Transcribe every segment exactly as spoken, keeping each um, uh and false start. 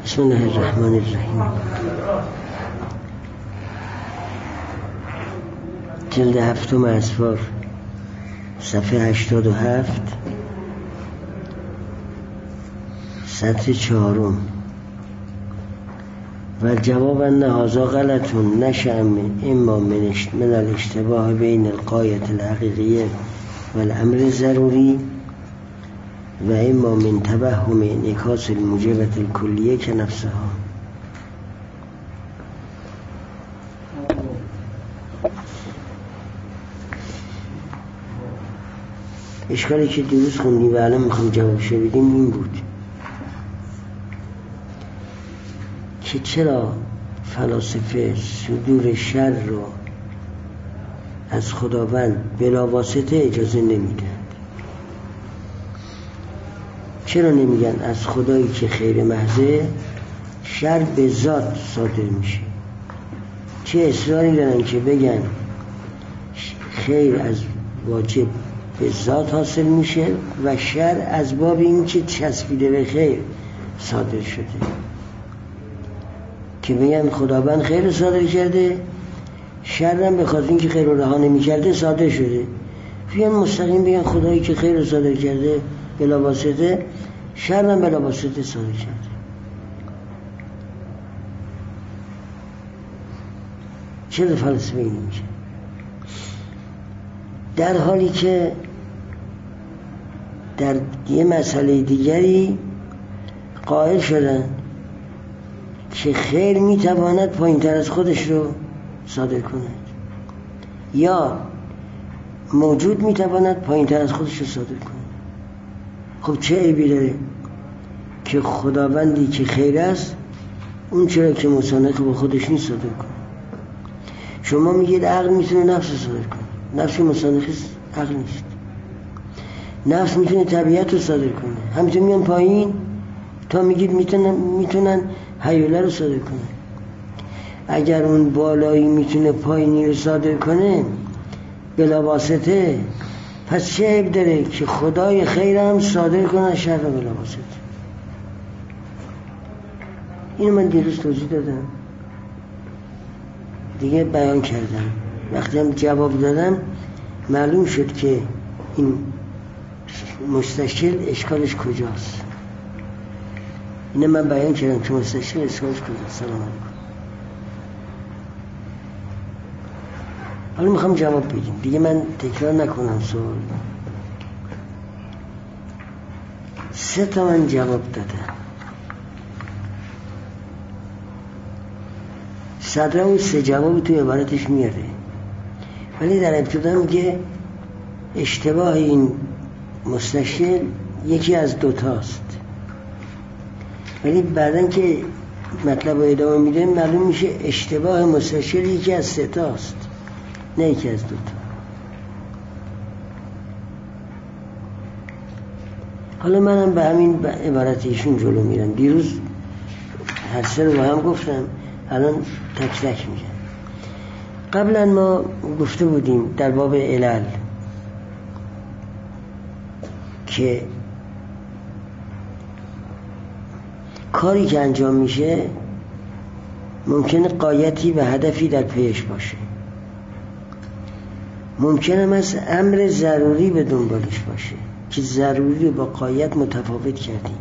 بسم الله الرحمن الرحیم. جلد هفتم اسفار صفحه هشتاد و هفت سطر چهارم. و جواب ان هذا غلط نشأ اما من الاشتباه بین الغایة الحقیقیه و الامر الضروری و اما من توهم انعکاس الموجبة الکلیه که نفسها. اشکالی که دیروز خوندیم و الان میخوام جوابش بدیم این بود که چرا فلاسفه صدور شر رو از خداوند بلا واسطه اجازه نمیدن؟ چرا نمیگن از خدایی که خیر محضه شر به ذات صادر میشه؟ چه اصراری دارن که بگن خیر از واجب به ذات حاصل میشه و شر از باب این که چسبیده به خیر صادر شده؟ که بگن خداوند خیر صادر کرده، شر هم به خاطر اینکه خیر رو رها نمی‌کرده صادر شده. بیان مستقیم بگن خدایی که خیر رو صادر کرده بلا واسطه، شر هم بلا واسطه صادر کرده. چرا فلسفه این میشه؟ در حالی که در یه مسئله دیگری قائل شدن که خیر میتواند پایین تر از خودش رو صادر کند یا موجود میتواند پایین تر از خودش رو صادر کند. خب چه عیبی داره که خداوندی که خیر است اون چرا که مسانخ با خودش نیست صادر کنه؟ شما میگید عقل میتونه نفس رو صادر کنه، نفس مسانخ عقل نیست. نفس میتونه طبیعت رو صادر کنه، همینطور میان پایین تا میگید میتونن میتونن هیوله رو صادر کنه. اگر اون بالایی میتونه پایینی رو صادر کنه بلا واسطه، پس چه عیب داره که خدای خیر هم صادر کنه شر رو بلا واسطه؟ اینو من دیروز توضیح دادم دیگه، بیان کردم. وقتی هم جواب دادم معلوم شد که این مستشکل اشکالش کجاست. اینه من بیان کردم که مستشکل اشکالش کجاست. سلام علیکم. حالا میخوام جواب بدیم دیگه، من تکرار نکنم سوال. سه تا من جواب دادم. صدر اون سه جواب تو عبارتش میاره، ولی در ابتدا میگه اشتباه این مستشکل یکی از دوتاست، ولی بعدن که مطلب رو ادامه میده معلوم میشه اشتباه مستشکل یکی از سه تاست نه یکی از دوتا. حالا منم به همین عبارت ایشون جلو میرم. دیروز هر سه رو با هم گفتم، الان تک تک میگم. قبلا ما گفته بودیم در باب علل که کاری که انجام میشه ممکنه غایتی و هدفی در پیش باشه، ممکنه مثل امر ضروری به دنبالش باشه که ضروری با غایت متفاوت کردیم.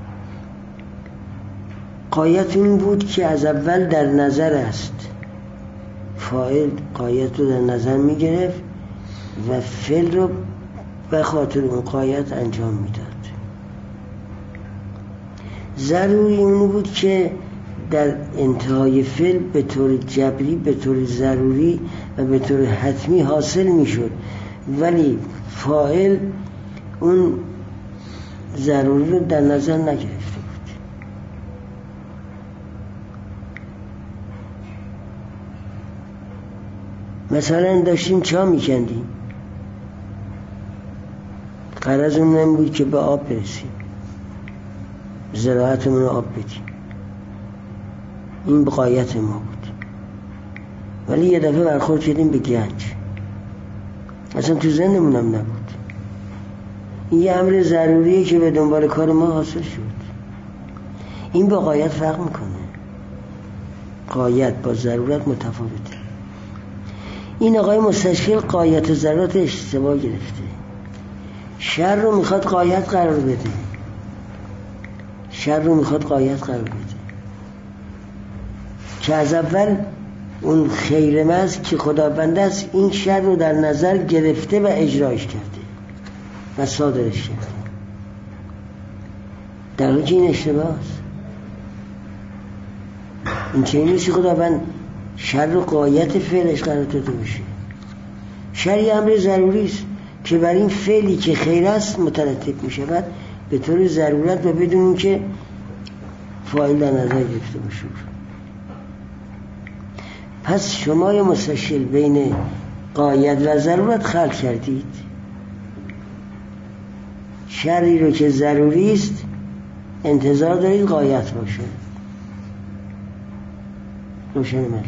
غایت این بود که از اول در نظر است، فاعل غایت رو در نظر میگرفت و فعل رو به خاطر اون غایت انجام میداد. ضروری اون بود که در انتهای فعل به طور جبری، به طور ضروری و به طور حتمی حاصل میشد، ولی فاعل اون ضروری رو در نظر نگرفته بود. مثلا داشتیم چا میکندیم، غرض اون این بود که به آب برسیم، زراعتمون رو آب بدیم، این غایت ما بود. ولی یه دفعه برخورد کردیم به گنج، اصلا تو ذهنمون هم نبود. این یه امر ضروریه که به دنبال کار ما حاصل شد. این با غایت فرق میکنه. غایت با ضرورت متفاوته. این آقای مستشکل غایت و ضرورت اشتباه گرفته. شر رو میخواد غایت قرار بده، شر رو میخواد غایت قرار بده، که از اول اون خیر محض که خداوند است این شر رو در نظر گرفته و اجراش کرده و صادرش کرده، در حالی که این اشتباه است. این چه نیستی خداوند شر رو غایت فعلش قرار داده باشه. شر یه امر ضروری است که بر این فعلی که خیر است مترتب می شود به طور ضرورت و بدون این که فاعل در نظر گرفته باشه. پس شما یه مستشکل بین غایت و ضرورت خلق کردید. شری رو که ضروری است انتظار دارید غایت باشه. روشن مطلب.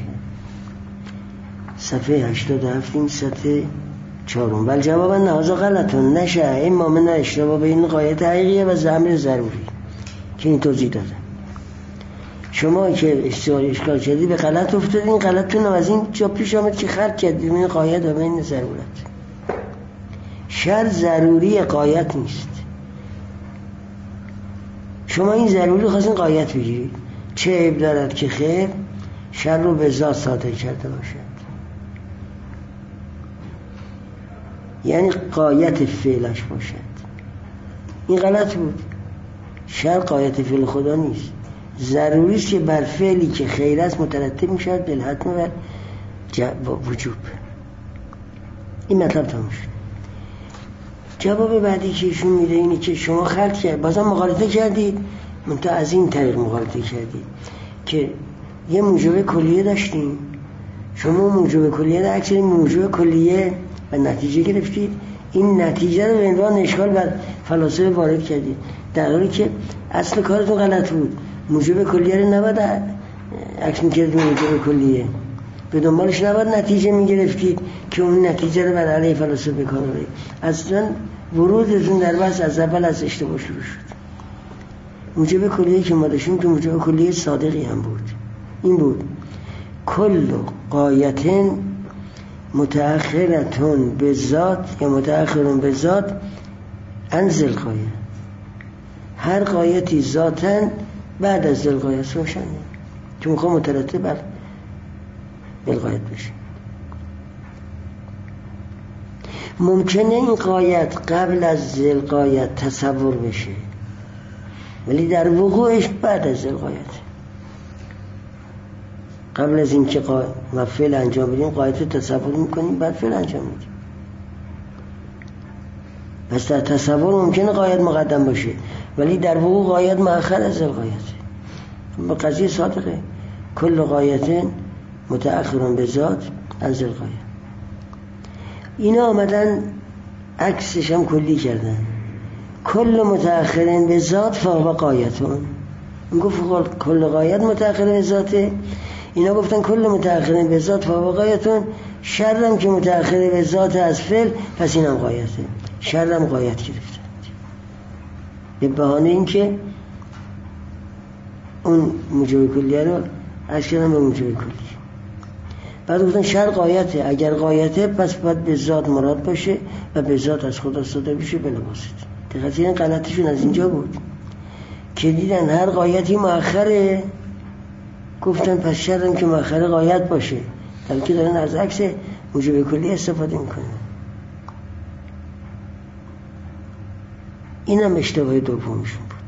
صفحه هشتاد و هفت این سطح چهارم. ولی جواب نهازا غلطون نشه اما من اشتباه بین غایت حقیقیه و زمر ضروری که این توضیح دادم. شما که اشتباه کردی به غلط افتادین. این غلطتون از این جا پیش آمد که خلق کردید بین غایت و بین ضرورت. شر ضروری غایت نیست. شما این ضروری خواستین غایت بگیرید. چه عیب دارد که خیر شر رو به ذات صادر کرده باشد، یعنی غایت فعلش باشد. این غلط بود. شر غایت فعل خدا نیست. ضروری است که بر فعلی که خیر است مترتب می شود بالحتم و وجوب. این مطلب تموم شد. جواب بعدی که ایشون میده اینه که شما خلق کرد بازم مغالطه کردید، منتها از این طریق مغالطه کردید که یه موجب کلیه داشتیم، شما موجب کلیه در عکس این موجب کلیه و نتیجه گرفتید. این نتیجه رو به عنوان اشکال بر فلاسفه وارد کردید، در حالی که اصل کارتون غلط بود. موجب کلیه رو نباید عکس میکردید موجب کلیه، به دنبالش نباید نتیجه میگرفتید که اون نتیجه رو بر علیه فلاسفه بکار برید. اصلا ورودتون در بحث از اول از اشتباه شروع شد. موجب کلیه که ما داشتیم که موجب کلیه صادقی هم بود. این بود کل غایتن متأخرتون به ذات یا متأخرون به ذات انزل غایه. هر غایتی ذاتاً بعد از ذل است روشنه که میخوام مترتب بر بالغایت بشه. ممکنه این غایت قبل از ذل غایت تصور بشه ولی در وقوعش بعد از ذل غایت. قبل از این که قا... و فعل انجام بدیم غایت تصور میکنیم، بعد فعل انجام میدیم. پس در تصور ممکنه غایت مقدم باشه ولی در وقوع غایت مؤخر از ذل غایت. به قضیه صادقه کل غایت متأخرون به ذات از ذل غایت. اینا آمدن عکسش هم کلی کردن. کل متأخرین به ذات فهو غایتون. این گفت کل غایت متأخرین به ذاته، اینا گفتن کل متأخرین به ذات فهو غایتون. شرم که متأخرین به ذات از فعل پس اینم غایته. شرم غایت گرفتن به بهانه این که اون موجب کلیه رو از کردن به موجب کلیه. بعد گفتن شر غایته، اگر غایته پس باید به ذات مراد باشه و به ذات از خدا صادر بشه بلا واسطه. دقیقاً این غلطشون از اینجا بود که دیدن هر غایتی مؤخره، گفتن پس شرم که مؤخره غایت باشه، در که دارن از عکس موجب کلیه استفاده میکنن. اینم اشتباه دومشون بود.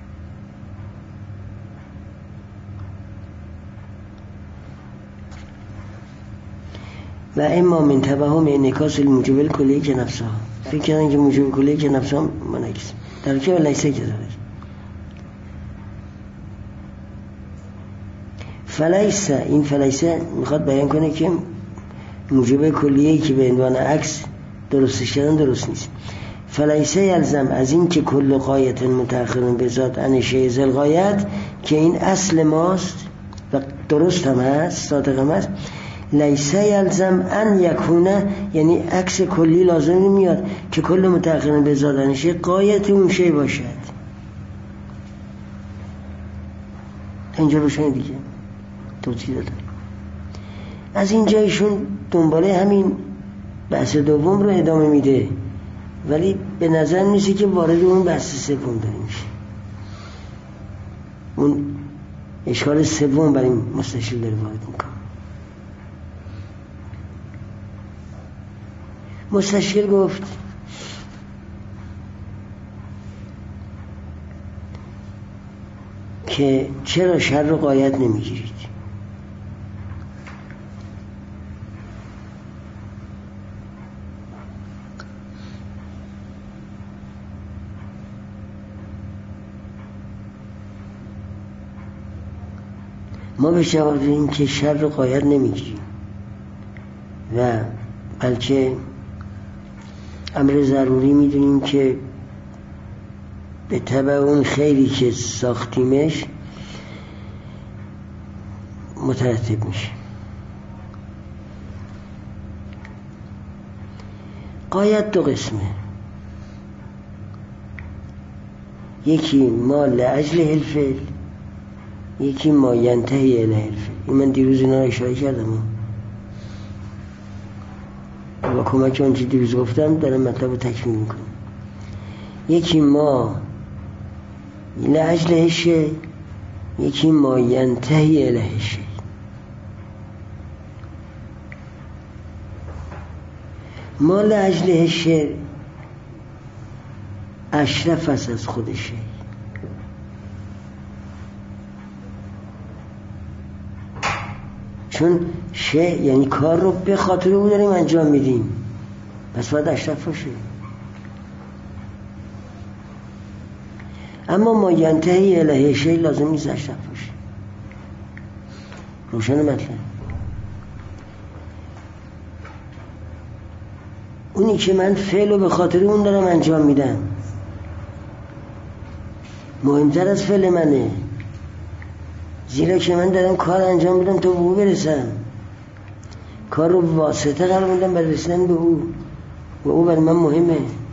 و اما من توهم انعکاس الموجب کلیه که نفسها، فکر کردن که موجب کلیه که نفسها منعکس در که لیسه که داره. فلیسه، این فلیسه میخواد بیان کنه که موجب کلیه که به عنوان عکس درستش کردن درست نیست. فلیسه یلزم از این که کل غایت متأخرون به ذات انشه ذل غایت که این اصل ماست و درست هم هست، صادق هم هست. لیسه یلزم ان یکونه، یعنی عکس کلی لازم نمیاد که کل متأخرون به ذات انشه غایت اون شی باشد. اینجا روشن دیگه توضیح دادم. از اینجا ایشون دنباله همین بحث دوم رو ادامه میده، ولی به نظر میسه که وارد اون بحث سوم داره میشه. اون اشکال سوم برای مستشیل داره وارد میکنه. مستشیل گفت که چرا شر رو غایت نمیگیرید؟ ما به جواب دادیم که شر رو غایت نمیگیریم و بلکه امر ضروری میدونیم که به تبع اون خیری که ساختیمش مترتب میشه. غایت دو قسمه، یکی ما لاجل الفعل، یکی ما ینتهی الی الفعل. این من دیروز اینا رو اشاره کردم، با کمک اون چی دیروز گفتم دارم مطلب رو تکمیل میکنم. یکی ما لاجل الشیء، یکی ما ینتهی الی الشیء. ما لاجل الشیء اشرف است از خود شیء. چون شیء یعنی کار رو به خاطر او داریم انجام میدیم، پس باید اشرف باشه. اما ما ینتهی الیه شیء لازم نیست اشرف باشه. روشن مطلب. اونی که من فعل رو به خاطر اون دارم انجام میدم مهمتر از فعل منه، زیرا که من دارم کار انجام میدم تا به او برسم، کار رو واسطه قرار میدم برای رسیدن به او و او برای من مهمه.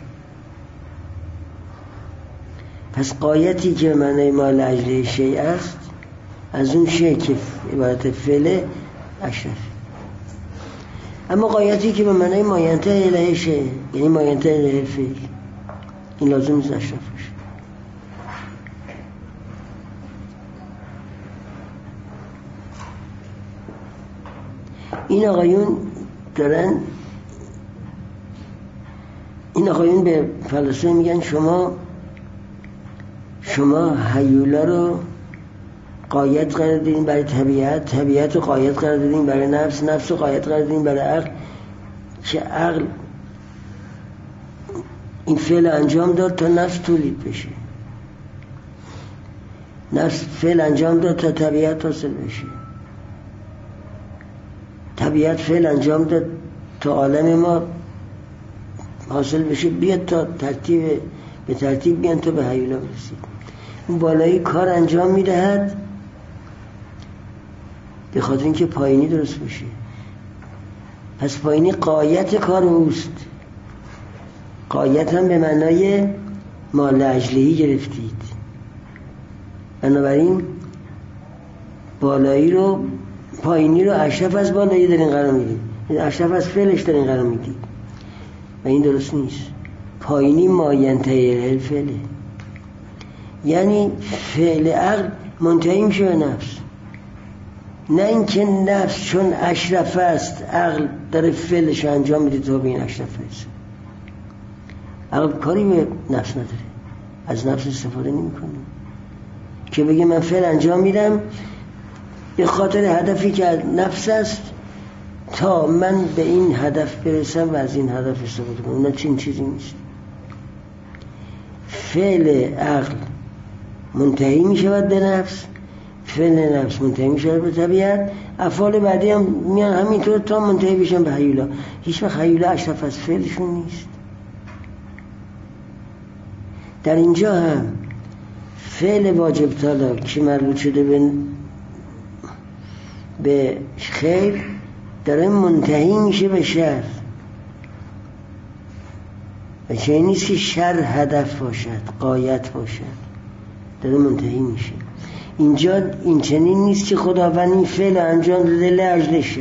پس غایتی که معنی ما لاجل شیء است از اون شیء که عبارت فعل اشرف. اما غایتی که به معنی ما ینتهی الیه شیء یعنی ما ینتهی الیه الفعل، این لازم نیست اشرف باشه. این آقایون دارن این آقایون به فلسفه میگن شما شما هیولا رو غایت قرار دادین برای طبیعت، طبیعت رو غایت قرار دادین برای نفس، نفس رو غایت قرار دادین برای عقل، که عقل این فعل انجام داد تا نفس تولید بشه، نفس فعل انجام داد تا طبیعت حاصل بشه، طبیعت فعل انجام داد تا عالم ما حاصل بشه، بیاد تا ترتیب به ترتیب بیان تا به هیولا برسید. اون بالایی کار انجام میدهد به خاطر اینکه پایینی درست بشه. پس پایینی غایت کار اوست. غایت هم به معنای ما لاجلهی گرفتید. بنابراین بالایی رو پایینی رو اشرف از بالایی دارین قرار میدید، اشرف از فعلش دارین قرار میدید و این درست نیست. پایینی ما ینتهی الی الفعل، یعنی فعل عقل منتهی میشه به نفس، نه اینکه نفس چون اشرف است عقل داره فعلش انجام میده تا به این اشرف برسه. عقل کاری به نفس نداره، از نفس استفاده نمیکنه که بگه من فعل انجام میدم به خاطر هدفی که از نفس است تا من به این هدف برسم و از این هدف استفاده کنم. نه چین چیزی نیست. فعل عقل منتهی می شود به نفس، فعل نفس منتهی می شود به طبیعت، افعال بعدی هم میان همینطور تا منتهی بشن به هیولا. هیچ وقت هیولا اشرف از فعلشون نیست. در اینجا هم فعل واجب طالب که مربوط شده به به خیر داره منتهی میشه به شر، و چه نیست که شر هدف باشد، غایت باشد، داره منتهی میشه. اینجا این چنین نیست که خداوند این فعل انجام داده لاجل شر،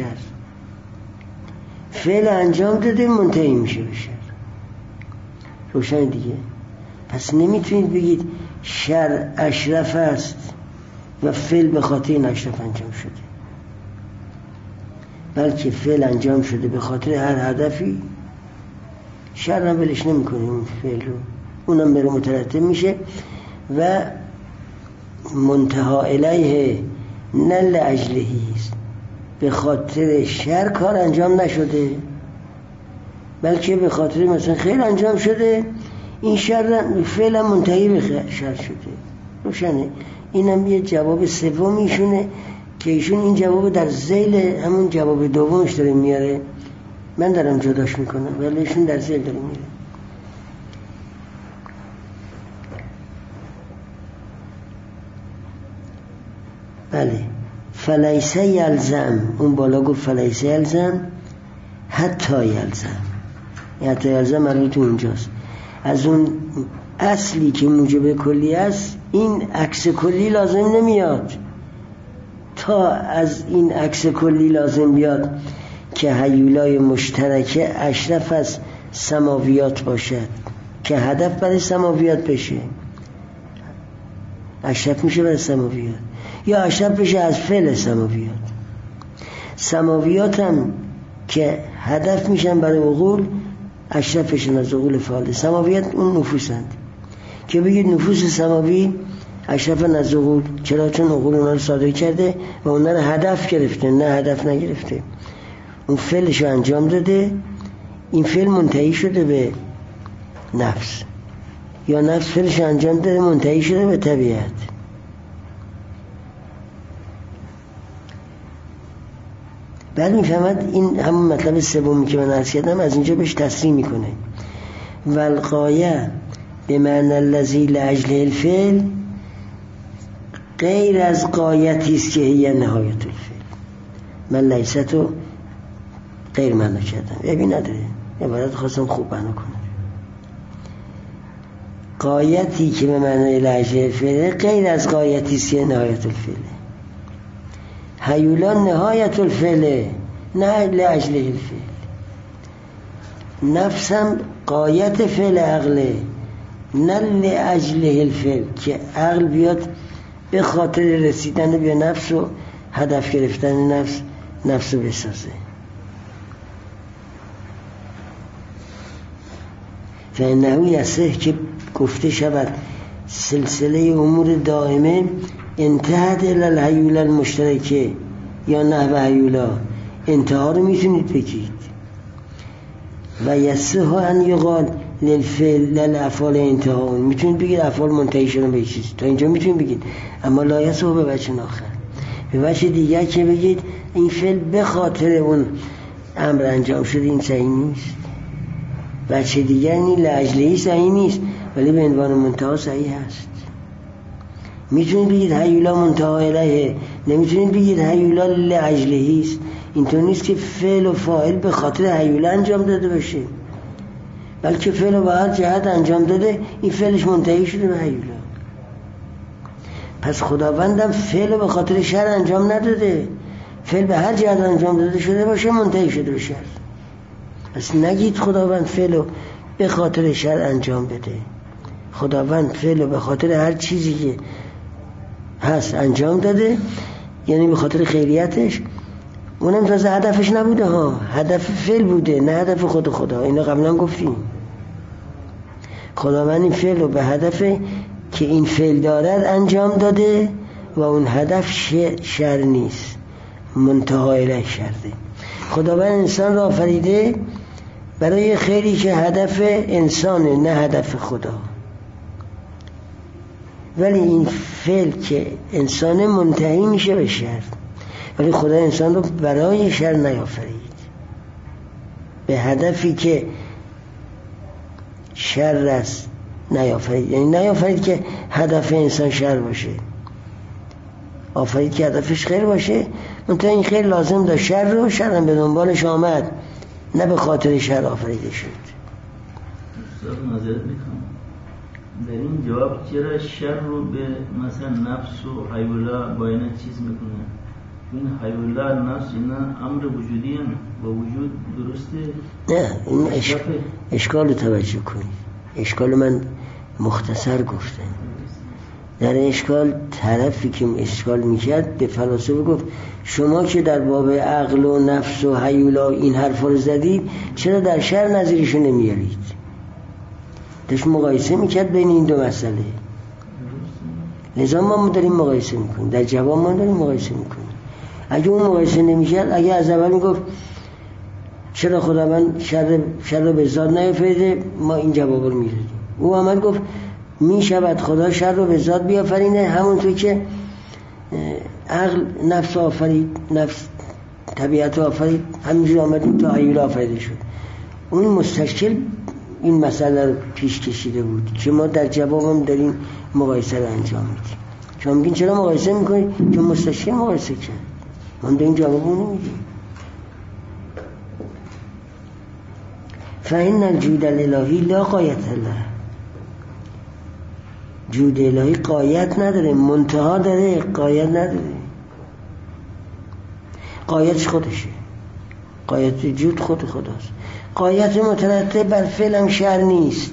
فعل انجام داده منتهی میشه به شر. روشن دیگه؟ پس نمیتونید بگید شر اشرف است و فعل به خاطر این اشرف انجام شده، بلکه فعل انجام شده به خاطر هر هدفی، شر هم ولش نمی کنه اون فعل رو، اونم بره مترتب میشه و منتها الیه نه لاجلهی است، به خاطر شر کار انجام نشده بلکه به خاطر مثلا خیر انجام شده، این شر فعلا منتهی به شر شده. روشنه؟ اینم یه جواب سومیشونه که ایشون این جواب در ذیل همون جواب دومش داره میاره، من دارم جداش میکنم ولی ایشون در ذیل داره میاره. بله، فلیسه یلزم، اون بالا گفت فلیسه یلزم حتی یلزم، حتی یلزم مربوط اونجاست. از اون اصلی که موجب کلی است این عکس کلی لازم نمیاد تا از این عکس کلی لازم بیاد که هیولای مشترکه اشرف از سماویات باشد که هدف برای سماویات بشه، اشرف میشه برای سماویات یا اشرف بشه از فعل سماویات. سماویات هم که هدف میشن برای عقول، اشرفشون از عقول فعال. سماویات اون نفوسند که بگید نفوس سماوی اشرفن از عقول، چرا؟ چون عقول اونا رو صادر کرده و اونا رو هدف گرفته، نه هدف نگرفته، اون فعلش رو انجام داده، این فعل منتهی شده به نفس یا نفس فعلش رو انجام داده منتهی شده به طبیعت. بعد میفهمد این همون مطلب سومی که من عرض کردم از اینجا بهش تصریح میکنه. والغایه به معنی الذی لاجله الفعل غیر از غایتی است که هی نهایت الفعل. من لیستو غیر معنا کردم، ابی نداره، عبارت خواستم خوب معنا کنم. غایتی که به معنی لاجله الفعل غیر از غایتی است که نهایت الفعل. هیولا نهایت الفعل نه لاجله الفعل. نفسم غایت فعل عقله نه لاجله الفعل، که عقل بیاد به خاطر رسیدن به نفس و هدف گرفتن نفس نفس رو بسازه. فانه یصح که گفته شود سلسله امور دائمه انتهت الی الهیوله المشترکه یا نحو هیولا، انتها رو میتونید بگید. و یصح ان یقال للفعل للافعال انتها، میتونید بگید افعال منتهی شدن به چیز، تا اینجا میتونید بگید، اما لا یصح به وجه آخر، به وجه دیگر که بگید این فعل به خاطر اون امر انجام شده، این صحیح نیست. وجه دیگر این لاجلهی صحیح نیست ولی به عنوان منتها صحیح هست. میتونید بگید هیولا منتها الیه، نمیتونید بگید هیولا لاجلهی است. اینطور نیست که فعل و فاعل به خاطر هیولا انجام داده باشه، بلکه فعل و هر جهت انجام داده این فعلش منتهی شده به هیولا. پس خداوندم فعل به خاطر شر انجام نداده، فعل به هر جهت انجام داده شده باشه منتهی شده به شر. پس نگید خداوند فعل به خاطر شر انجام بده. خداوند فعل به خاطر هر چیزی که هست انجام داده، یعنی به خاطر خیریتش. اونم تازه هدفش نبوده ها، هدف فعل بوده نه هدف خود خدا. اینو قبلا گفتیم. خداوند این فعل رو به هدف که این فعل دارد انجام داده و اون هدف شر نیست، منتها الیه شرده. خداوند انسان را آفریده برای خیری که هدف انسانه نه هدف خدا، ولی این فعل که انسان منتهی میشه به شر، ولی خدا انسان رو برای شر نیافرید، به هدفی که شر است نیافرید. یعنی نیافرید که هدف انسان شر باشه، آفرید که هدفش خیر باشه، منتها این خیر لازم داشت شر رو، شر هم به دنبالش آمد، نه به خاطر شر آفریده شد. معذرت میکنم، در این جواب چرا شر رو به مثلا نفس و حیولا با اینا چیز میکنه؟ این حیولا نفس اینا امر وجودی هم با وجود درسته؟ نه این اشک... اشکال رو توجه کنید. اشکال من مختصر گفتم. در اشکال طرفی که اشکال میکرد به فلاسفه گفت شما که در باب عقل و نفس و حیولا این حرفا رو زدید چرا در شر نظیرشو نمیارید؟ داشت مقایسه میکرد بین این دو مسئله. لذا ما داریم مقایسه میکنیم، در جواب ما داریم مقایسه میکنیم. اگه اون مقایسه نمیکرد، اگه از اول میگفت چرا خداوند شر شر به ذات نیافریده، ما این جواب رو میدادیم. او عمل گفت میشود خدا شر رو به ذات بیافرینه، همونطور که عقل نفس آفرید، نفس طبیعت آفرید، همینجور آمدیم تا حیول آفریده شد. اون مستشکل این مسئله رو پیش کشیده بود که ما در جوابم داریم مقایسه رو انجام میدیم. شما میگین چرا مقایسه میکنید؟ که مستشکل مقایسه کرد، ما داریم جواب اون نمیدیم. فإن الجود الالهی لا قایت له. جود الهی قایت نداره، منتها داره، قایت نداره. قایتش خودشه، قایت جود خود خداست. قایت مترتب بر فعل هم شر نیست،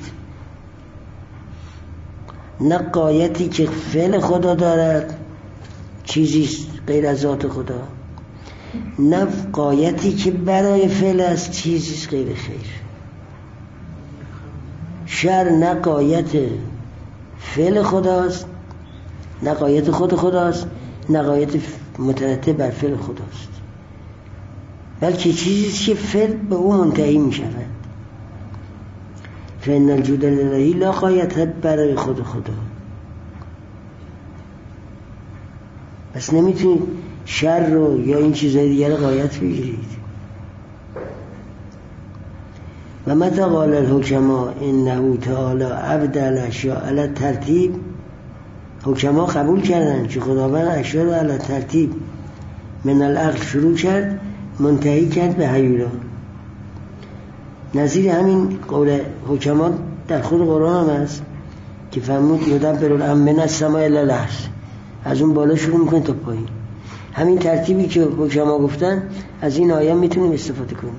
نه قایتی که فعل خدا دارد چیزی غیر از ذات خدا، نه قایتی که برای فعل است چیزی غیر خیر. شر نه قایت فعل خداست، نه قایت خود خداست، نه قایت مترتب بر فعل خداست، بلکه چیزی که فعل به او منتهی می شود. فإن الجود الالهی لا قایت برای خود خدا. پس نمیتونید شر رو یا این چیزهای دیگر قایت بگیرید. و متى قال الحکما انه تعالی ابدل اشیاء علی ترتیب، حکما قبول کردن که خداوند اشیاء رو علی ترتیب من العقل شروع کرد منتهی کرد به حیولا. نظیر همین قول حکما در خود قرآن هم هست که فرمود یدبر الامر من السماء الی الارض، از اون بالا شروع میکنه تا پایین. همین ترتیبی که حکما گفتن از این آیه میتونیم استفاده کنیم.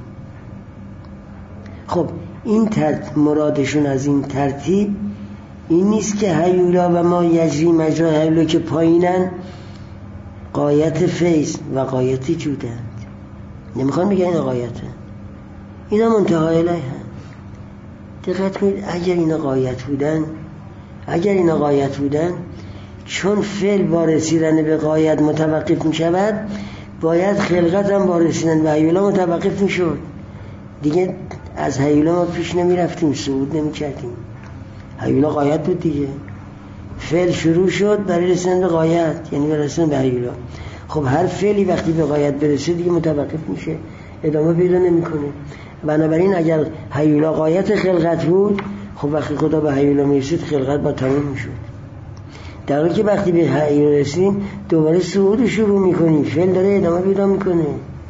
خب این ترتیب مرادشون از این ترتیب این نیست که حیولا و ما یجری مجرا حیولا که پایینن قایت فیض و قایت جودند. نمیخوان بگن اینا قایته، اینا منتهای الیه. دقت کنید، اگر اینا قایت بودن اگر اینا قایت بودن چون فعل با رسیدن به قایت متوقف می شود، باید خلقت هم با رسیدن به حیولا متوقف می شد. دیگه از حیولا ما پیش نمی رفتیم، صعود نمی کردیم. حیولا قایت بود دیگه، فعل شروع شد برای رسیدن به قایت، یعنی برای رسیدن به حیولا. خب هر فعلی وقتی به قایت برسه دیگه متوقف میشه، ادامه پیدا نمیکنه. بنابراین اگر حیولا قایت خلقت بود، خب وقتی خدا به حیولا میرسید خلقت با تمام میشد. در حالی که وقتی به حیولا رسیدیم دوباره صعود شروع میکنیم، فعل داره ادامه پیدا میکنه.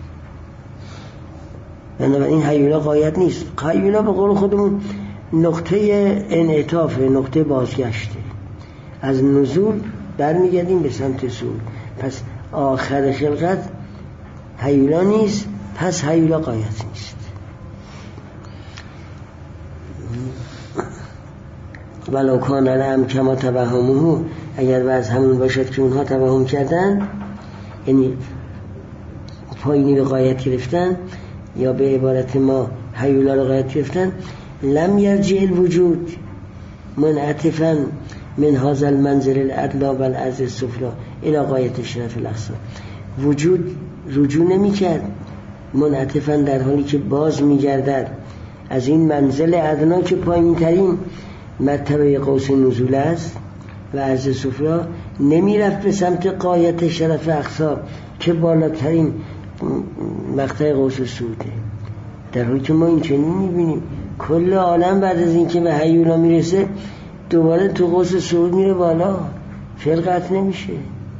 بنابراین حیولا قایت نیست. حیولا به قول خودمون نقطه انعطاف، نقطه بازگشته. از نزول برمیگردیم به سمت صعود. پس آخر خلقت حیولا نیست، پس حیولا قایت نیست. ولو کان لهم کما توهموه، اگر بعض همون باشد که اونها توهم کردن، یعنی پایینی رو قایت گرفتن، یا به عبارت ما حیولا رو قایت گرفتن، لم یرجع الوجود منعطفا من هذا المنزل الادلا و العرض السفلی الى قایت شرف الاقصا. وجود رجوع نمی کرد منعطفا، در حالی که باز می گردد از این منزل ادنا که پایین ترین مرتبه قوس نزول است و عرض سفلی، نمی رفت به سمت قایت شرف اقصا که بالاترین مقطع قوس صعوده. در حالی که ما این چنین می بینیم کل عالم بعد از این که به حیولا می رسه دوباره تو قوس صعود میره بالا، فعل قطع نمیشه.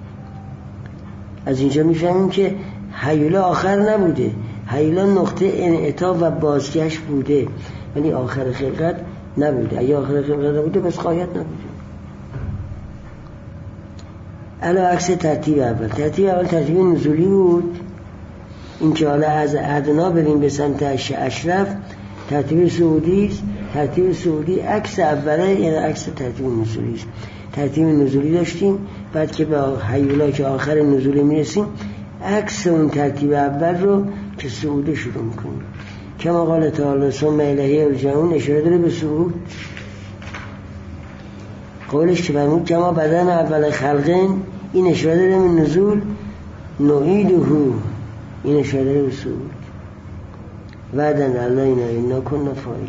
از اینجا میفهمیم که حیولا آخر نبوده، حیولا نقطه انعطاف و بازگشت بوده، ولی آخر خلقت نبوده. اگه آخر خلقت بوده پس غایت نبوده. علا عکس ترتیب اول. ترتیب اول ترتیب نزولی بود، این که حالا از ادنا بریم به سمت اشرف ترتیب صعودی است. ترتیب صعودی عکس اوله، یعنی عکس ترتیب نزولی است. ترتیب نزولی داشتیم، بعد که به هیولا که آخر نزولی میرسیم عکس اون ترتیب اول رو که صعود شروع میکنیم. کما قال تعالی ثم الیه یرجعون، اشاره داره به صعود. قولش که فرمود کما بدن اول خلقن، این اشاره داره به نزول. نعیده، این اشاره داره به صعود. وعدن علینا انا کنا فاعلین.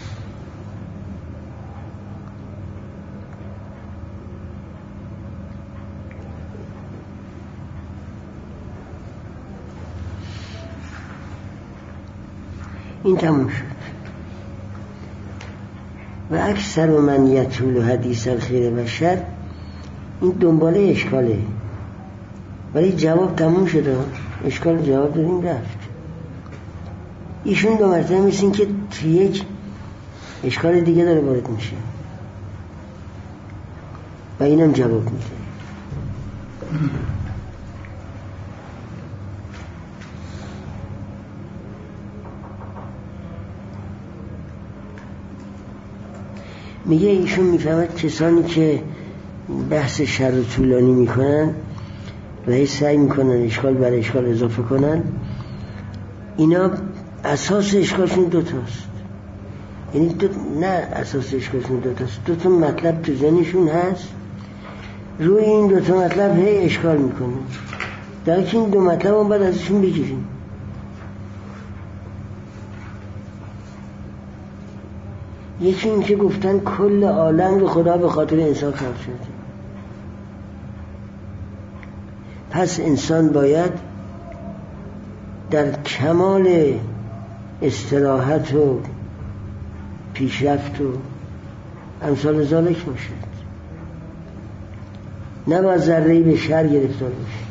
این تموم شد. و اکثر من یطول حدیث الخیر و شر، این دنباله اشکاله، ولی جواب تموم شده. اشکال جواب دادیم رفت. ایشون دو مرتبه مثل این که توی یک اشکال دیگه داره وارد میشه و اینم جواب میده. میگه ایشون میفهمد کسانی که بحث شر طولانی میکنن و هی سعی میکنن اشکال بر اشکال اضافه کنن، اینا اساس اشکالشون دوتاست. یعنی دو... نه اساس اشکالشون دوتاست، دوتا مطلب تو ذهنشون هست، روی این دوتا مطلب هی اشکال میکنن، در که این دو مطلب هم باید ازشون بگیریم. یکی این که گفتن کل عالم رو خدا به خاطر انسان خلق شده، پس انسان باید در کمال استراحت و پیشرفت و امثال ذالک باشد، نباید ذره‌ای به شر گرفتار باشه،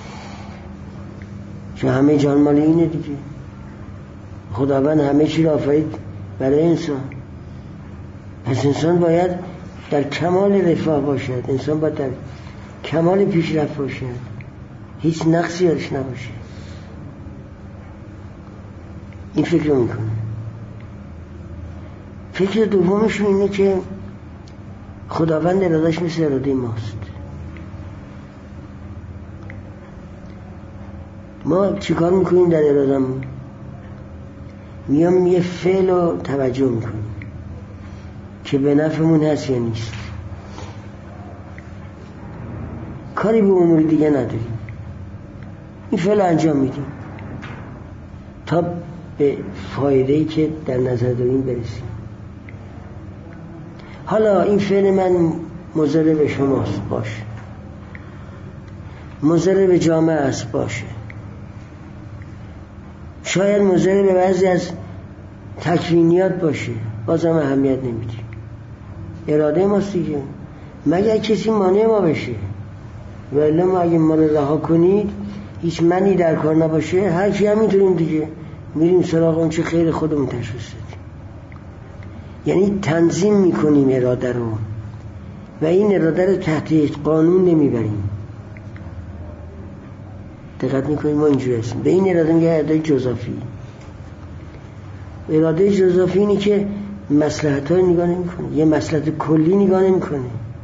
چون همه جان مال اینه دیگه. خداوند همه چی را آفرید برای انسان، پس انسان باید در کمال رفاه باشد، انسان باید در کمال پیشرفت باشد، هیچ نقصی ازش نباشه. این فکر رو میکنه. فکر دومشون اینه که خداوند ارادهش مثل اراده ماست. ما چیکار میکنیم در ارادهمون؟ میام یه فعل رو توجه میکنیم که به نفعمون هست یا نیست، کاری به امور دیگه نداریم، این فعل انجام میدیم تا به فایده‌ای که در نظر داریم برسیم. حالا این فعل من مضر به شماست، باشه، مضر به جامعه است، باشه، شاید مضر به بعضی از تکوینیات باشه، بازم اهمیت نمیدیم، اراده ماست دیگه، مگر کسی مانع ما بشه. ولی ما اگه ما رو رها کنید، هیچ منی در کار نباشه، هر کی همینطوریم دیگه، میریم سراغ اون چه خیر خودمون تشخیص بدیم. یعنی تنظیم میکنیم اراده رو و این اراده رو تحت قانون نمیبریم. دقت میکنیم ما اینجوری هستیم. به این اراده میگه اراده جزافی. اراده جزافی اینی که مصلحت های نگاه نمی کنه، یه مصلحت کلی نگاه نمی کنه.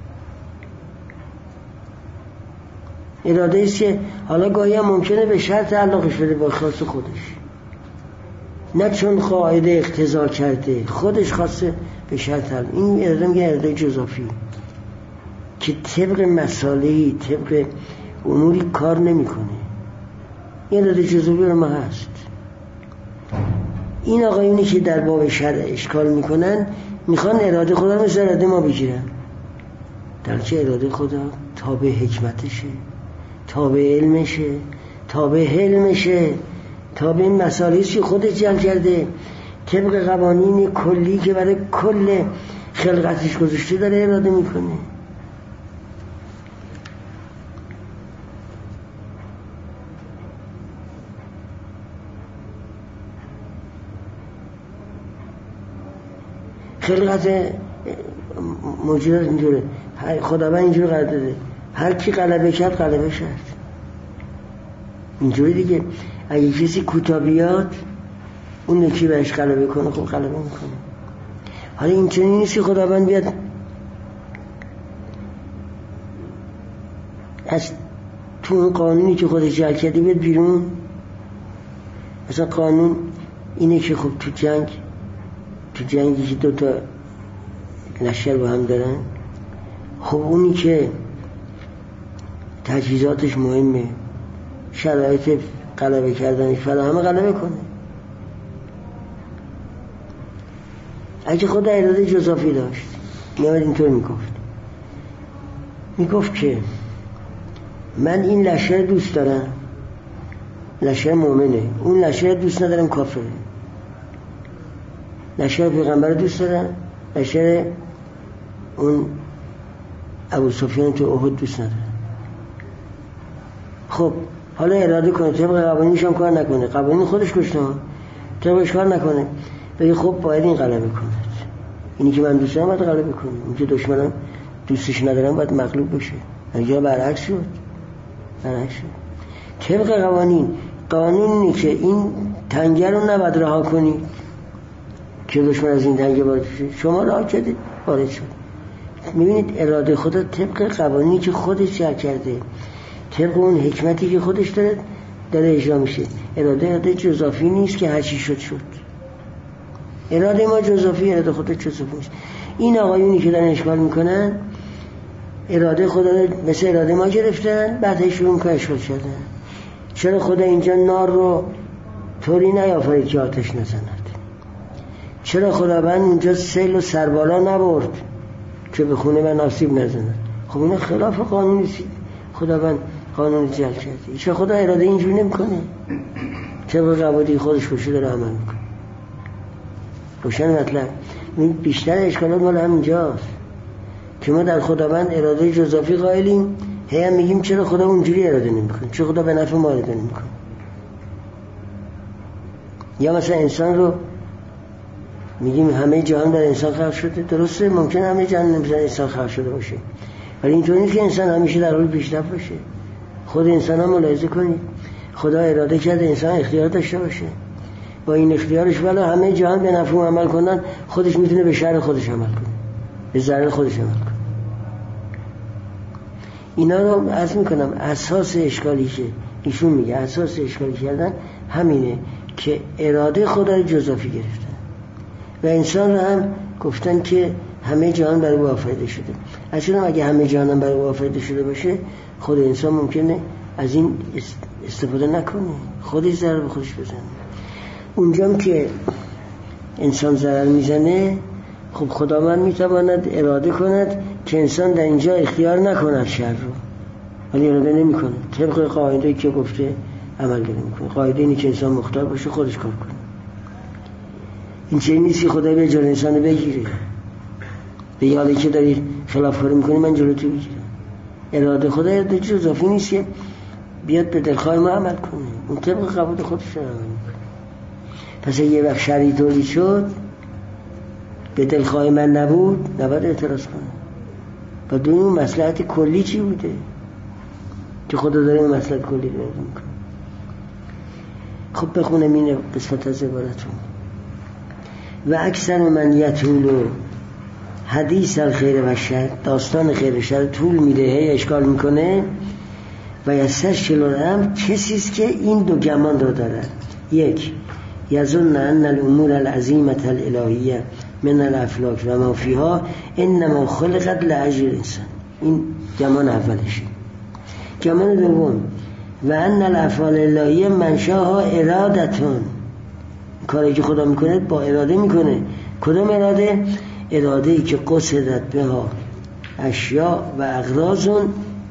اراده ایست که حالا گاهی هم ممکنه به شرط تعلقش بده با خاص خودش، نه چون قاعده اقتضا کرده، خودش خواسته به شرط تعلق. این اراده میگه اراده جزافی که طبق مسائلی، طبق اموری کار نمی کنه. این اراده جزافی رو ما هست. این آقایونی که در باب شرع اشکال میکنن میخوان اراده خدا رو مثل اراده ما بگیرن، در که اراده خدا تابع حکمتشه، تابع علمشه، تابع حلمشه، تابع این مسائلیست که خودش جمع کرده، طبق قوانین کلی که برای کل خلقتش گذاشته داره اراده میکنه. خلقت موجودات اینجوره، خداوند اینجور قرار داده، هر کی غلبه کرد غلبه کرد اینجوری دیگه. اگه کسی کوتاه بیاد اون یکی بهش غلبه کنه، خب غلبه میکنه. حالا این چنین نیست که خداوند بیاد از تو اون قانونی که خودش جعل کرده بیاد بیرون. مثلا قانون اینه که خب تو جنگ تو جنگی که دو تا لشکر با هم دارن، خب اونی که تجهیزاتش مهمه، شرایط غلبه کردنش فراهمه، غلبه کنه. اگه خدا اراده جزافی داشت میاد اینطور میگفت میگفت که من این لشکر دوست دارم، لشکر مؤمنه، اون لشکر دوست ندارم کافره. لشکر پیغمبر دوست دارم، لشکر اون ابو سفیان تو احد دوست ندارم. خب حالا اراده کنه طبق قوانینش هم کار نکنه، قوانین خودش کشته ها، طبقش کار نکنه، بگه خب باید این غلبه کنه. اینی که من دوست دارم باید غلبه کنه، این که دشمنم دوستش ندارم باید مغلوب بشه. اینجا برعکس شد، برعکس شد. طبق قوانین، قانونی که این تنگه رو نباید رها کنید که دشمن از این تنگه وارد شد، شما رها کردید وارد شد. میبینید اراده خدا طبق قوانینی که خودش جعل کرده، طبق اون حکمتی که خودش داره داره اجرا میشه. اراده اراده جزافی نیست که هر چی شد شد. اراده ما جزافی، اراده خدا جزافی نیست. این آقایونی که دارن اشکال میکنن اراده خدا مثل اراده ما گرفتن، بعد شروع میکنن اشکال کردن. چرا خدا اینجا نار رو طوری نیافرید که آتش نزند؟ چرا خداوند اونجا سیل و سربالا نبرد که به خونه من آسیب نزند؟ خب این خلاف قانونی خداوند قانون جعل کرده. چرا خدا اراده اینجوری نمیکنه؟ چرا قواعد خودش خوشی داره عمل میکنه؟ روشن مطلب. بیشتر اشکالات مال همینجاست که ما در خداوند اراده جزافی قائلیم، هی هم میگیم چرا خدا اونجوری اراده نمیکنه، چرا خدا به نفع ما اراده نمیکنه. یا مثلا انسان رو میگیم همه جهان در انسان خلق شده، درسته ممکنه همه جهان نمیشه انسان خلق شده باشه، ولی اینطور نیست که انسان همیشه در حال پیشرفت باشه. خود انسان هم ملاحظه کنید، خدا اراده کرده انسان اختیار داشته باشه، با این اختیارش ولی همه جهان به نفع عمل کنن، خودش میتونه به شر خودش عمل کنه، به ضرر خودش عمل کنه. اینا رو عرض میکنم اساس اشکالی که ایشون میگه اساس اشکالی کردن همینه که اراده خدا رو جزافی گرفتن و انسان رو هم گفتن که همه جهان برای او آفریده شده. اصلا اگه همه جهان هم برای او آفریده شده باشه، خود انسان ممکنه از این استفاده نکنه، خودش ضرر به خودش بزنه. اونجام که انسان ضرر میزنه، خب خداوند میتواند اراده کند که انسان در اینجا اختیار نکند شر رو، ولی اراده نمیکنه. طبق قاعده که گفته عمل نمیکنه. قاعده اینه که انسان مختار باشه، خودش کار کنه. این چیزی نیست که خدا به جلوی انسان بگیره، به حالی که داری خلاف کاری میکنی من جلوی تو بگیرم. اراده خدا اراده جزافی نیست که بیاد به دلخواه ما عمل کنه، اون طبق قواعد خودش عمل میکنه. پس یه وقت شری تولید شد به دلخواه من نبود، نباید اعتراض کنه. و دون اون مصلحت کلی چی بوده که خدا داره اون مصلحت کلی رو میکنه. خب بخونم این قسمت از عبارتون. و اکثر من یطول حدیث الخیر و شر، داستان خیر و شر طول میده، هی اشکال میکنه. و یستشکل الامر، کسیست که این دو گمان رو دارد. یک، یظن ان الامور العظیمه الالهیه من الافلاک و ما فیها انما خلقت لاجل الانسان. این گمان اولشه. گمان دوم، و ان الافعال الهیه منشاها ارادتون، کاری که خدا میکنه با اراده میکنه. کدام اراده؟ اراده ای که قصدت بها اشیاء و اغراضون،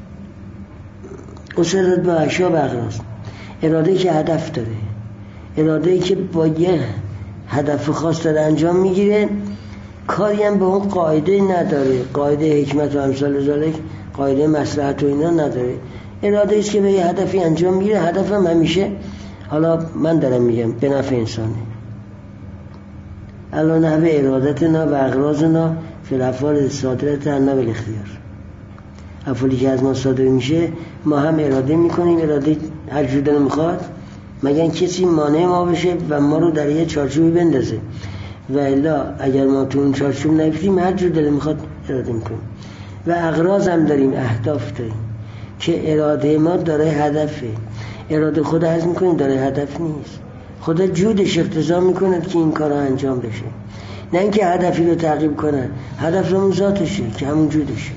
قصدت به اشیاء و اغراض، اراده ای که هدف داره، اراده ای که با یه هدف خاص داره انجام میگیره، کاری هم به اون قاعده نداره، قاعده حکمت و امثال ذالک، قاعده مصلحت و اینا نداره. اراده ایست که به یه هدفی انجام میگیره، هدفم همیشه، حالا من دارم میگم، به نفع انسانه. علی نحو ارادتنا و اغراضنا فی الافعال الصادرة عنا بالاختیار. افعالی که از ما صادر میشه ما هم اراده میکنیم، اراده هر جور دلمون میخواد، مگر کسی مانع ما بشه و ما رو در یه چارچوبی بندازه، و الا اگر ما تو اون چارچوب نیفتیم هر جور دلمون میخواد اراده میکنیم. و اغراض هم داریم، اهداف داریم که اراده ما داره هدفه. اراده خدا عرض میکنیم داره هدف نیست، خدا جودش اقتضا میکنه که این کار انجام بشه، نه اینکه هدفی رو تعقیب کنه. هدف رو ذاتشه که همون جودشه.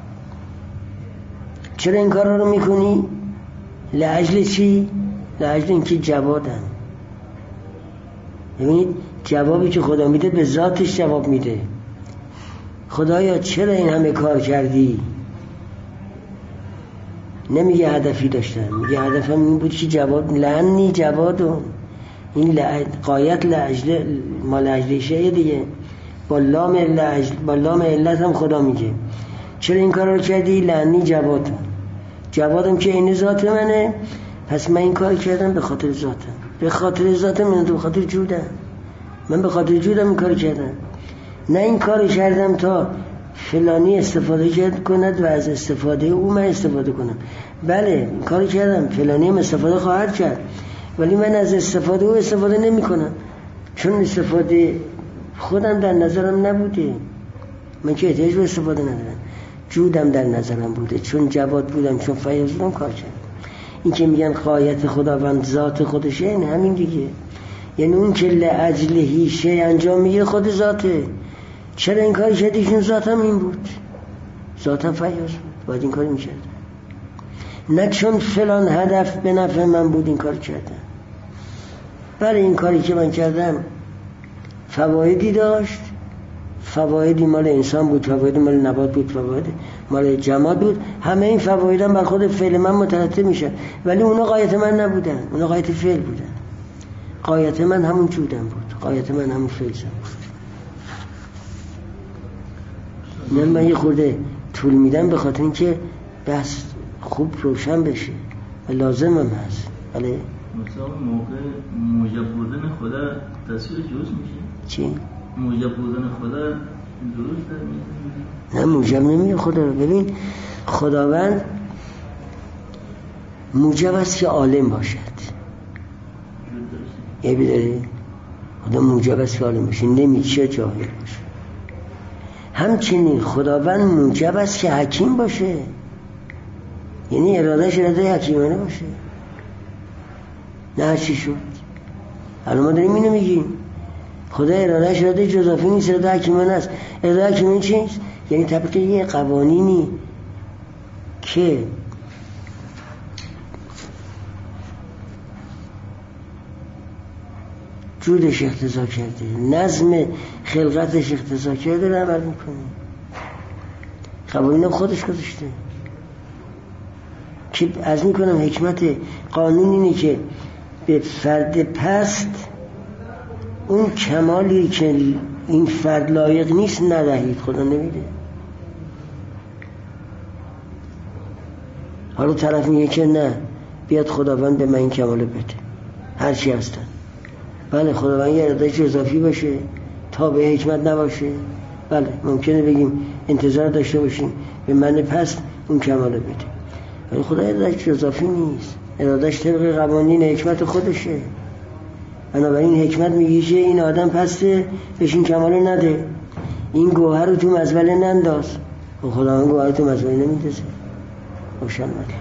چرا این کار رو میکنی؟ لاجل چی؟ لاجل اینکه جوادن. ببینید جوابی که خدا میده به ذاتش جواب میده. خدایا چرا این همه کار کردی؟ نمیگه هدفی داشتن، میگه هدفم این بود که جواد لعنی جوادون. این قایت لاجل ما لاجل شیء دیگه، با لام لاجل با لام علت هم خدا میگه چرا این کار رو کردی؟ لعنی جوادون. جوادم که این ذات منه، پس من این کار کردم به خاطر ذاتم. به خاطر ذاتم من به خاطر جودم، من به خاطر جودم این کار کردم، نه این کار کردم تا فلانی استفاده کرد کند و از استفاده او من استفاده کنم. بله این کار کردم، فلانی هم استفاده خواهد کرد، ولی من از استفاده او استفاده نمی کنم، چون استفاده خودم در نظرم نبوده، من که احتیاج به استفاده ندارم، جودم در نظرم بوده، چون جواد بودم، چون فیاض بودم کار کردم. این که میگن قایت خداوند ذات خودشه، این همین دیگه، یعنی اون که لاجل شیء انجام میگه خود ذاته. چرا این کاری کردی؟ چون ذاتم این بود، ذاتم فیاض بود، باید این کاری میکردم، نه چون فلان هدف به نفع من بود این کار کردم. بله این کاری که من کردم فوایدی داشت، فوایدی مال انسان بود، فوایدی مال نبات بود، فوایدی مال جماد بود، همه این فواید هم بر خود فعل من مترتب میشن، ولی اونا قایت من نبودن، اونا قایت فعل بودن. قایت من همون جودم بود، قایت من همون فعلم بود. نه من یه خورده طول میدم به خاطر اینکه بس خوب روشن بشه و لازم هم هست. بله مثلا موقع موجب بودن خدا تصویر جز میشه؟ چی؟ موجب بودن خدا درست نه موجب نمیگه خدا رو. ببین خداوند موجب است که عالم باشد، یه بیداره خدا موجب است که عالم باشه، نمیشه جاهل باشه. همچنین خداوند موجب است که حکیم باشه، یعنی ارادهش اراده حکیمانه باشه. نه چی شد؟ الان ما داریم اینو میگیم خدا ارادهش اراده جزافی نیست، اراده حکیمانه است. اراده حکیمانه چیست؟ یعنی طبق یه قوانینی که جودش اقتضا کرده، نظم خلقتش اقتضا کرده رو عمل میکنه. قوانین خودش گذاشته که از میکنم حکمت قانون اینه که به فرد پست اون کمالی که این فرد لایق نیست ندهید، خدا نمیده. حالا طرف میگه که نه بیاد خداوند به من این کماله بده هرچی هستن. بله خداوند یه ارادهش اضافی باشه تا به حکمت نباشه، بله ممکنه بگیم انتظار داشته باشیم به من پست اون کماله بده، ولی خدا ارادهش اضافی نیست، ارادهش طبق قوانین حکمت خودشه. بنابراین حکمت میگه که این آدم پسته بهش این کماله نده، این گوهر رو تو مزبله ننداز، و خداوند گوهر تو مزبله نمیندازه. روشن مطلب.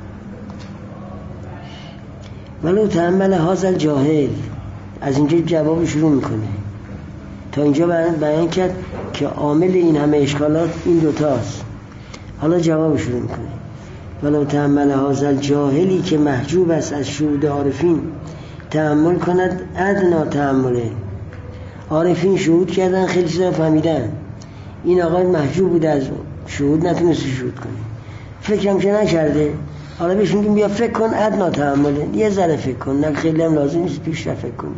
ولو تأمل هذا الجاهل، از اینجا جواب شروع میکنه، تا اینجا بیان کرد که عامل این همه اشکالات این دوتاست، حالا جواب شروع میکنه. ولو تأمل هذا الجاهلی که محجوب است از شهود عارفین، تأمل کند ادنا تأمله. عارفین شهود کردن، خیلی چیزا فهمیدن، این آقا محجوب بود از شهود، نتونست شهود کنه، فکرم که نکرده، حالا بهش میگیم بیا فکر کن ادنا تأمله، یه ذره فکر کن، نه خیلی هم لازم نیست بیشتر فکر کنی.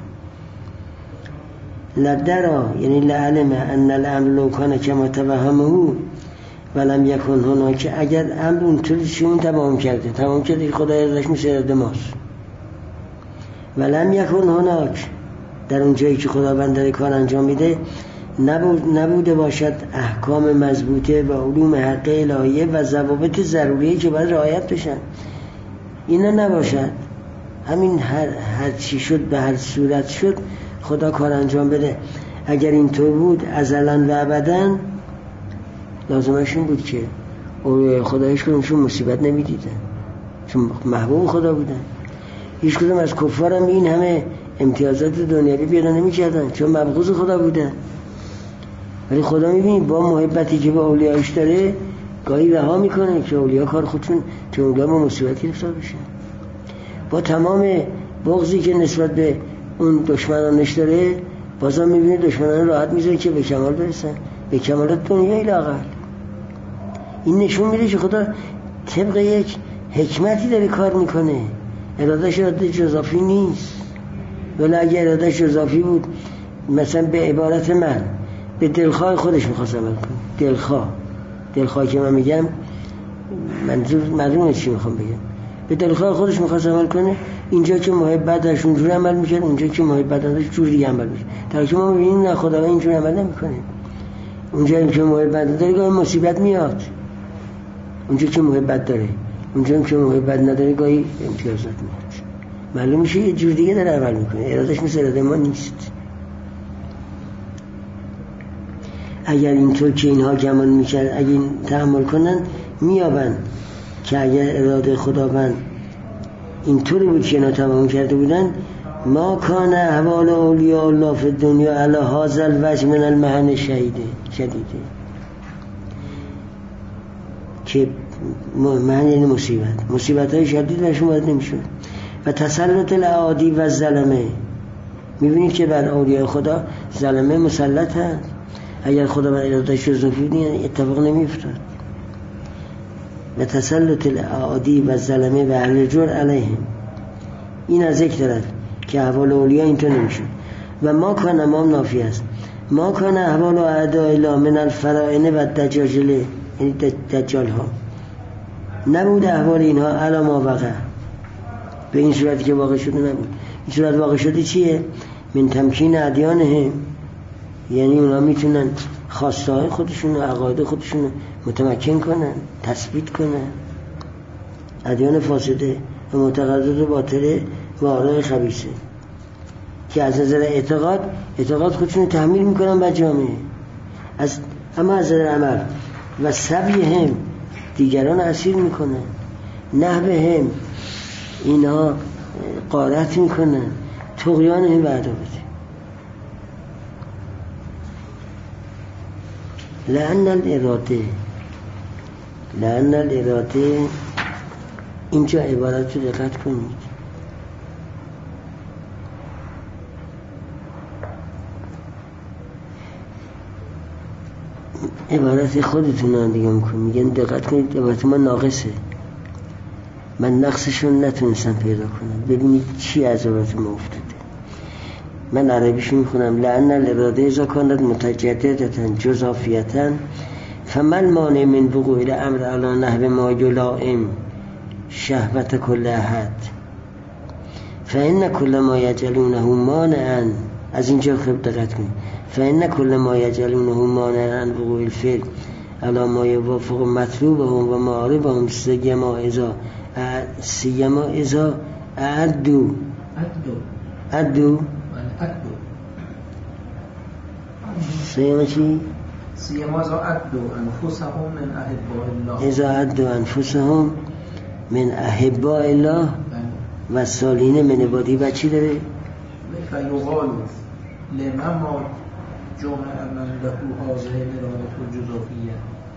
لدرا یعنی لعلم ان الامر لو کان کما توهمه ولم یکن هناک، که اگر امر اونطوری چی اون تمام کرده تمام کرده خدا ازش میشه اراده ماست، ولم یکن هناک در اون جایی که خداوند داره کار انجام میده نبود نبوده باشد احکام مضبوطه و علوم حق الهیه و ضوابط ضروریه که باید رعایت بشن، اینا نباشد، همین هر, هر چی شد به هر صورت شد خدا کار انجام بده. اگر اینطور بود ازلا و ابدا لازمشون بود که اولیای خدایش کنونشون مصیبت نمیدیدن، چون محبوب خدا بودن. هیچ کدوم از کفار هم این همه امتیازات دنیوی پیدا نمی‌کردن چون مبغوض خدا بودن. ولی خدا می‌بینی با محبتی که به اولیایش داره گاهی رها میکنه که اولیا کار خودشون که اونجا با مصیبت گرفتار بشن. با تمام بغضی که نسبت به اون دشمنانش داره بازم می‌بینی دشمنان راحت میذاره که به کمال برسن، به کمالات دنیایی لااقل. این نشون میده که خدا طبق یک حکمتی داره کار میکنه، ارادهش اراده جزافی نیست. ولی اگر ارادهش جزافی بود مثلا به عبارت من به دلخواه خودش میخواست عمل کنه، دلخواه دلخواه که من میگم منظور معلومه چی میخوام بگم، به دلخواه خودش میخواست عمل کنه، اینجا که محبت داشت اونجوری عمل میکرد، اونجا که محبت داشت جوری دیگه عمل میکرد. تا که ما میبینیم نه خدا اینجوری عمل نمیکنه. اونجا که محبت داره گاهی مصیبت میاد، اونجا که محبت داره، اونجا که محبت نداره گاهی امتیازات میاد. معلوم میشه یه جور دیگه داره عمل میکنه، ارادش مثل اراده ما نیست. اگر اینطور که اینها گمان میکرد اگر این تحمل کنن میابن که اگر اراده خداوند اینطوری بود که اینا تمام کرده بودن ما کان احوال اولیاء الله فی الدنیا علی هذا الوجه من المحن شدیده شدیده که محن یعنی مصیبت مصیبت های شدید برشون وارد نمیشد و تسلط الاعادی و ظلمه. میبینید که بر اولیاء خدا ظلمه مسلط هست. اگر خدا بر ارادهش جزافی بود اتفاق نمیفتاد. و تسلط الاعادی و ظلمه و اهل جور علیهم، این از ذکر دارد که احوال اولیاء اینطور نمیشد. و ما کان امام نافی است، ما کان احوال اعداء الله من الفرائن و دجاجله، یعنی دجال ها، نبود احوال اینها علا ما وقع، به این صورتی که واقع شده نبود. این صورت واقع شده چیه؟ من تمکین ادیانهم، یعنی اونا میتونن خواسته های خودشون و عقاید خودشون متمکن کنن، تثبیت کنن. ادیان فاسده و معتقدات باطله و آراء خبیثه که از نظر اعتقاد اعتقاد خودشون تحمیل میکنن بر جامعه، از اما از نظر عمل و سبی هم دیگران اسیر میکنن، نحبه هم اینا غارت میکنن، طغیان هم و عداوت. لأن الاراده لأن الاراده اینجا عبارت رو دقت کنید. عبارت خودتون رو دیگه میکنم، میگن دقت کنید عبارت ما ناقصه، من نقصشون نتونستم پیدا کنم. ببینید چی از عبارت ما افتاده. من عربیشو میخونم. لأن الاراده اذا كانت متجددة جزافیة فما المانع من وقوع الامر على نحو ما يلائم شهوة كل احد فإن كل ما يجعلونه مانعا، از اینجا خب دقت کنید، فإن كل ما يجعلونه مانعا عن وقوع الفعل على ما يوافق مطلوبهم و معاربهم سيما اذا سيما اذا اعدوا اعدوا سيما چی؟ سيما اذا اعدوا انفسهم من احباء الله اذا اعدوا انفسهم من احباء الله و صالحین من عبادی. و چی داره؟ فیقال لما ما جمع من له هذه الاراده الجزافیه.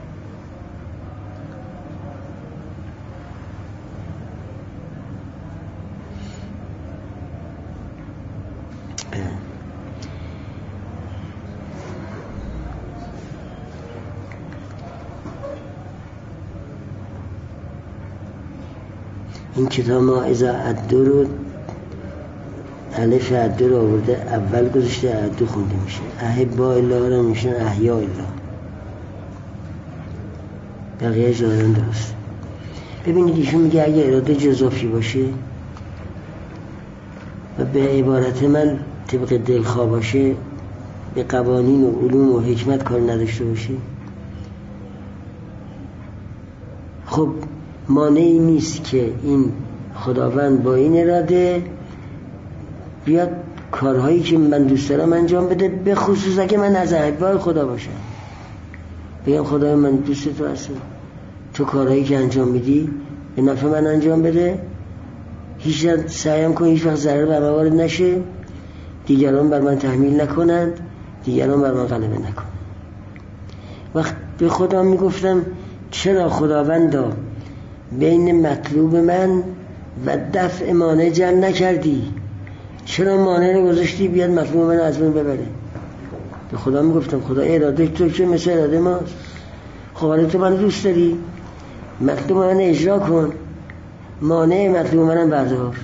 این کتاب ما اذا عدو رو الف عدو رو آورده اول گذاشته، عدو خونده میشه، احباء الله رو میشن احیاء الله، بقیه جایان درست. ببینید ایشون میگه اگه اراده جزافی باشه و به عبارت من طبق دلخواه باشه، به قوانین و علوم و حکمت کار نداشته باشه. خب مانعی نیست که این خداوند با این اراده بیاد کارهایی که من دوست دارم انجام بده، به خصوص اگه من از احبای خدا باشم. بگم خدای من دوست تو هستم، تو کارهایی که انجام میدی به نفع من انجام بده، هیچ سعیم کن هیچ وقت ضرر بر من وارد نشه، دیگران بر من تحمیل نکنند، دیگران بر من غلبه نکنند. وقت به خدا میگفتم چرا خداوندا بین مطلوب من و دفع مانع جمع نکردی؟ چرا مانع رو گذاشتی بیاد مطلوب من از من ببره؟ به خدا میگفتم خدا اراده تو که مثل اراده ماست. خب حالا تو من دوست داری، مطلوب من اجرا کن، مانع مطلوب منم بردار.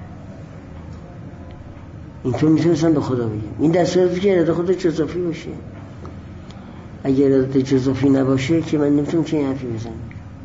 اینطور میتونستم به خدا بگم. این در صورتی که اراده خود جزافی باشه. اگر اراده جزافی نباشه که من نمیتونم چه این حرفی بزنم.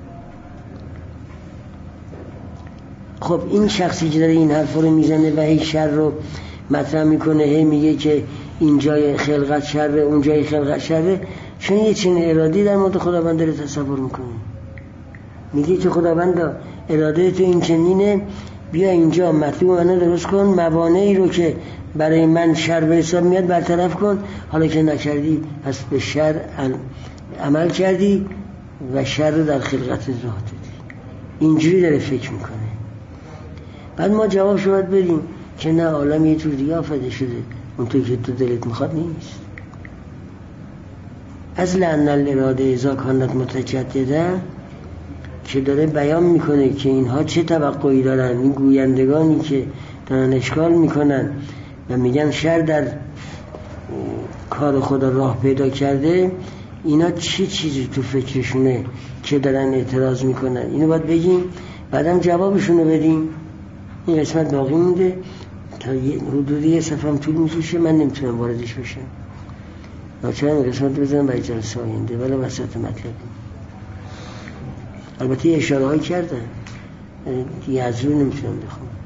خب این شخصی که داره این حرف رو میزنه و هی شر رو مطرح میکنه، هی میگه که این جای خلقت شره، اون جای خلقت شره، چون یه چنین ارادی در مورد خداوند داره تصور میکنه. میگه که خداوند اراده تو این چنینه، بیا اینجا مطلوب منو درست کن، موانعی رو که برای من شر به حساب میاد برطرف کن. حالا که نکردی پس به شر عمل کردی و شر رو در خلقت راه دادی. اینجوری داره فکر میکنه. بعد ما جواب باید بدیم که نه، عالم یه جور دیگه آفریده شده، اونطور که تو دلت میخواد نیست. از لأن الاراده اذا کانت متجدده که داره بیان میکنه که اینها چه توقعی دارن، این گویندگانی که دارن اشکال میکنن و میگن شر در کار خدا راه پیدا کرده، اینا چه چیزی تو فکرشونه که دارن اعتراض میکنن. اینو باید بگیم، بعدم جوابشونو بدیم. این قسمت باقی مونده تا حدودی یه صفحه هم طول میکشه، من نمیتونم واردش بشم. ناچارم این قسمت بزنم برای جلسه آینده، ولی وسط مطلب. البته اشاره هایی کردن، دیگه از روی نمیتونم بخونم.